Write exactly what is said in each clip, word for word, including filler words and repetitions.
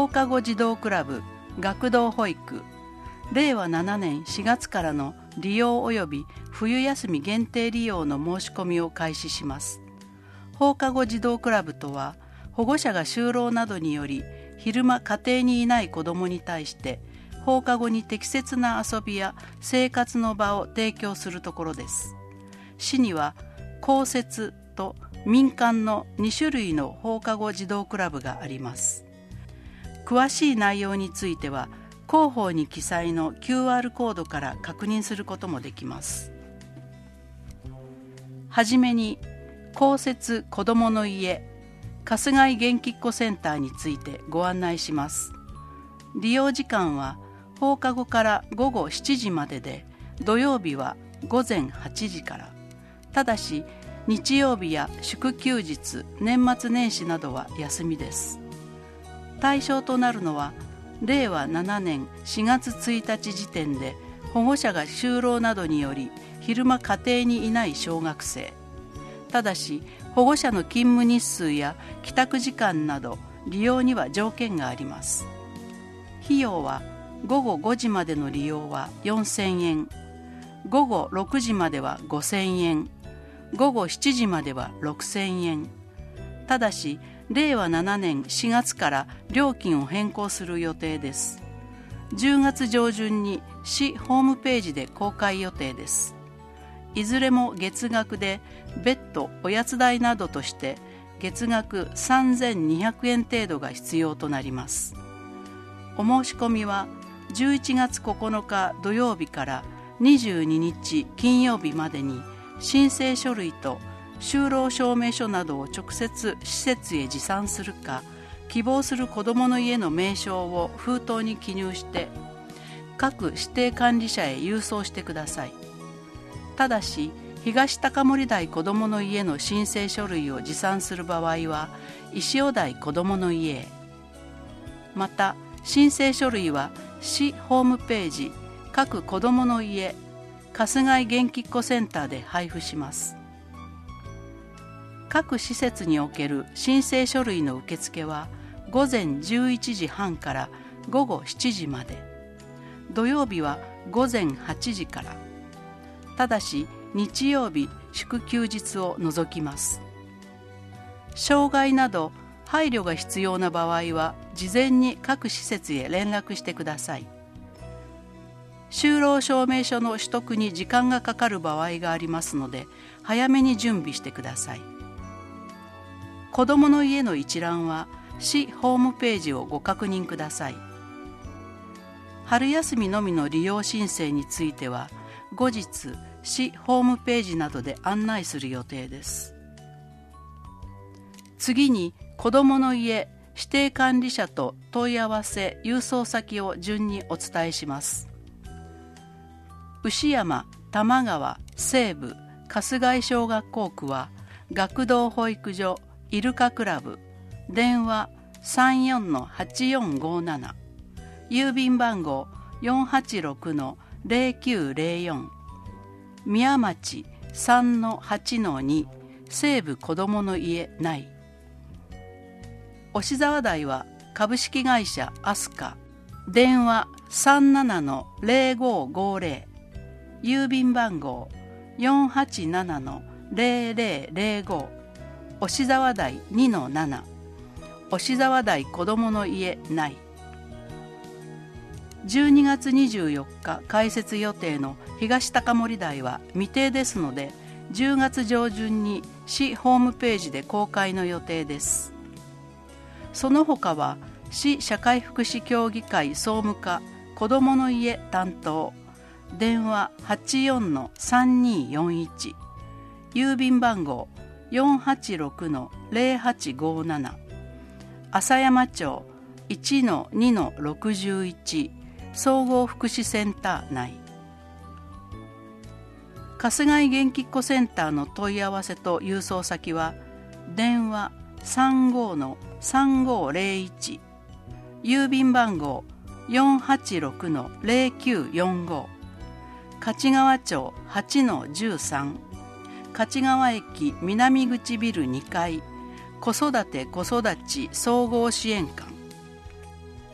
放課後児童クラブ学童保育れいわななねんしがつからの利用及び冬休み限定利用の申し込みを開始します。放課後児童クラブとは、保護者が就労などにより昼間家庭にいない子どもに対して放課後に適切な遊びや生活の場を提供するところです。市には公設と民間のに種類の放課後児童クラブがあります。詳しい内容については広報に記載の キューアール コードから確認することもできます。はじめに公設こどもの家春日井元気っ子センターについてご案内します。利用時間は放課後からごごしちじまでで、土曜日はごぜんはちじから。ただし日曜日や祝休日、年末年始などは休みです。対象となるのはれいわななねんしがつついたち時点で保護者が就労などにより昼間家庭にいない小学生。ただし保護者の勤務日数や帰宅時間など利用には条件があります。費用はごごごじまでの利用はよんせんえん、ごごろくじまではごせんえん、ごごしちじまではろくせんえん。ただしれいわななねんしがつから料金を変更する予定です。じゅうがつ上旬に市ホームページで公開予定です。いずれも月額で別途おやつ代などとして月額さんぜんにひゃくえん程度が必要となります。お申し込みはじゅういちがつここのか土曜日からにじゅうににち金曜日までに申請書類と就労証明書などを直接施設へ持参するか、希望する子どもの家の名称を封筒に記入して各指定管理者へ郵送してください。ただし東高森台こどもの家の申請書類を持参する場合は石尾台こどもの家へ。また申請書類は市ホームページ各こどもの家春日井元気っ子センターで配布します。各施設における申請書類の受付はごぜんじゅういちじはんからごごしちじまで、土曜日はごぜんはちじから。ただし日曜日、祝休日を除きます。障害など配慮が必要な場合は事前に各施設へ連絡してください。就労証明書の取得に時間がかかる場合がありますので早めに準備してください。子どもの家の一覧は市ホームページをご確認ください。春休みのみの利用申請については後日市ホームページなどで案内する予定です。次に子どもの家指定管理者と問い合わせ郵送先を順にお伝えします。牛山、玉川、西部、春日井小学校区は学童保育所イルカクラブ、電話 さんよんのはちよんごなな、郵便番号 よんはちろくのぜろきゅうぜろよん、宮町 さんのはちのに 西部子どもの家内。押沢台は株式会社アスカ、電話 さんななのぜろごごぜろ、郵便番号 よんはちななのぜろぜろぜろご、押沢台 にのなな、押沢台子どもの家内。じゅうにがつにじゅうよっか開設予定の東高森台は未定ですのでじゅうがつ上旬に市ホームページで公開の予定です。その他は市社会福祉協議会総務課子どもの家担当、電話 はちよんのさんによんいち、郵便番号 よんはちろくのぜろはちごなな、浅山町 いちのにのろくいち 総合福祉センター内。春日井元気っ子センターの問い合わせと郵送先は電話 さんごのさんごぜろいち、郵便番号 よんはちろくのぜろきゅうよんご、勝川町 はちのじゅうさん、勝川駅南口ビルにかい子育て子育ち総合支援館。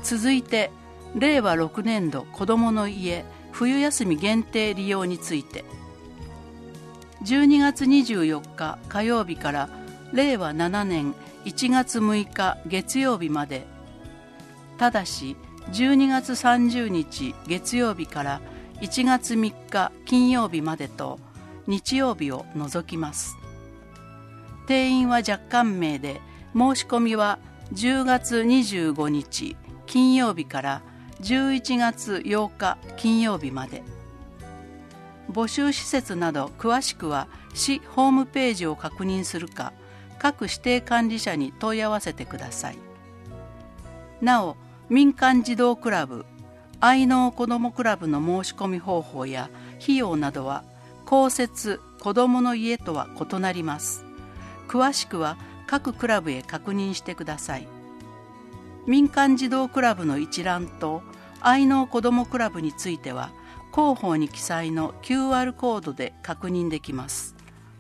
続いてれいわろくねんど子どもの家冬休み限定利用について、じゅうにがつにじゅうよっか火曜日かられいわななねんいちがつむいか月曜日まで、ただしじゅうにがつさんじゅうにち月曜日からいちがつみっか金曜日までと日曜日を除きます。定員は若干名で、申し込みはじゅうがつにじゅうごにち金曜日からじゅういちがつようか金曜日まで。募集施設など詳しくは市ホームページを確認するか、各指定管理者に問い合わせてください。なお、民間児童クラブ、愛農こどもクラブの申し込み方法や費用などは公設こどもの家とは異なります。詳しくは各クラブへ確認してください。民間児童クラブの一覧と愛農こどもクラブについては広報に記載の キューアール コードで確認できます。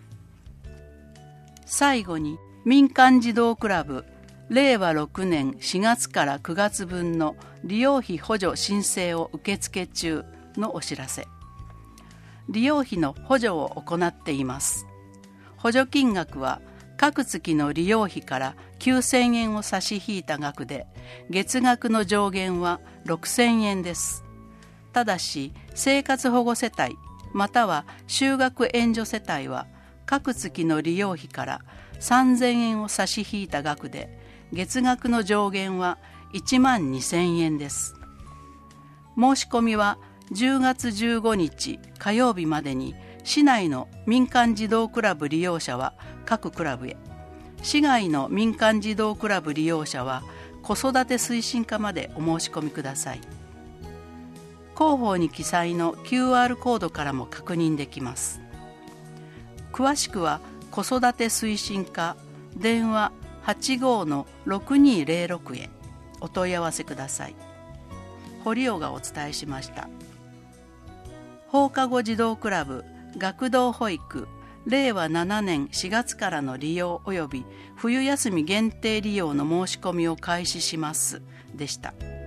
最後に民間児童クラブれいわろくねんしがつからくがつぶんの利用費補助申請を受付中のお知らせ。利用費の補助を行っています。補助金額は各月の利用費からきゅうせんえんを差し引いた額で、月額の上限はろくせんえんです。ただし、生活保護世帯または就学援助世帯は各月の利用費からさんぜんえんを差し引いた額で、月額の上限はいちまんにせんえんです。申し込みはじゅうがつじゅうごにち火曜日までに市内の民間児童クラブ利用者は各クラブへ、市外の民間児童クラブ利用者は子育て推進課までお申し込みください。広報に記載の キューアール コードからも確認できます。詳しくは子育て推進課電話 はちごーろくにーぜろろく へお問い合わせください。堀尾がお伝えしました。放課後児童クラブ学童保育れいわななねんしがつからの利用及び冬休み限定利用の申し込みを開始しますでした。